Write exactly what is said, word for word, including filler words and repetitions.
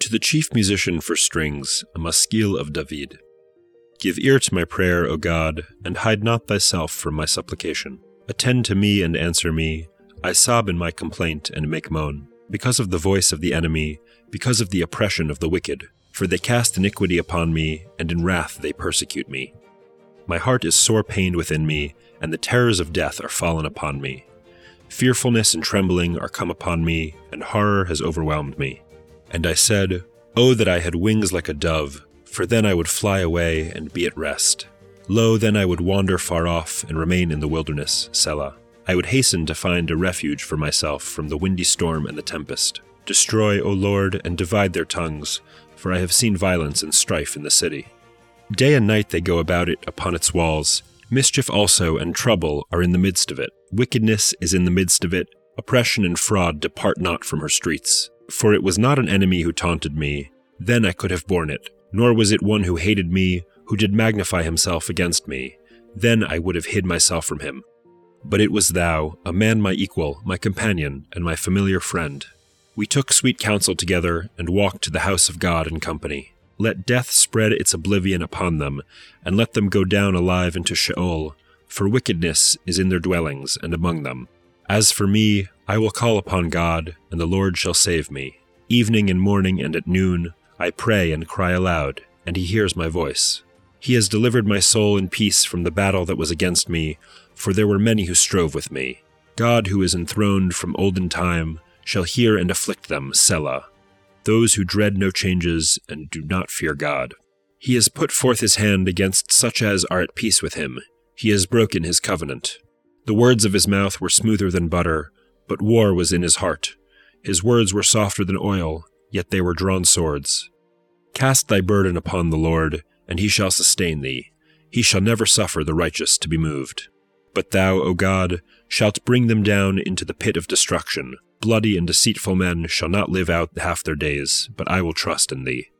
To the chief musician for strings, a maskil of David. Give ear to my prayer, O God, and hide not thyself from my supplication. Attend to me and answer me. I sob in my complaint and make moan, because of the voice of the enemy, because of the oppression of the wicked. For they cast iniquity upon me, and in wrath they persecute me. My heart is sore pained within me, and the terrors of death are fallen upon me. Fearfulness and trembling are come upon me, and horror has overwhelmed me. And I said, Oh, that I had wings like a dove, for then I would fly away and be at rest. Lo, then I would wander far off and remain in the wilderness, Selah. I would hasten to find a refuge for myself from the windy storm and the tempest. Destroy, O Lord, and divide their tongues, for I have seen violence and strife in the city. Day and night they go about it upon its walls. Mischief also and trouble are in the midst of it. Wickedness is in the midst of it. Oppression and fraud depart not from her streets. For it was not an enemy who taunted me, then I could have borne it, nor was it one who hated me, who did magnify himself against me, then I would have hid myself from him. But it was thou, a man my equal, my companion, and my familiar friend. We took sweet counsel together, and walked to the house of God in company. Let death spread its oblivion upon them, and let them go down alive into Sheol, for wickedness is in their dwellings and among them. As for me, I will call upon God, and the Lord shall save me. Evening and morning and at noon, I pray and cry aloud, and he hears my voice. He has delivered my soul in peace from the battle that was against me, for there were many who strove with me. God, who is enthroned from olden time, shall hear and afflict them, Selah. Those who dread no changes and do not fear God. He has put forth his hand against such as are at peace with him. He has broken his covenant. The words of his mouth were smoother than butter, but war was in his heart. His words were softer than oil, yet they were drawn swords. Cast thy burden upon the Lord, and he shall sustain thee. He shall never suffer the righteous to be moved. But thou, O God, shalt bring them down into the pit of destruction. Bloody and deceitful men shall not live out half their days, but I will trust in thee.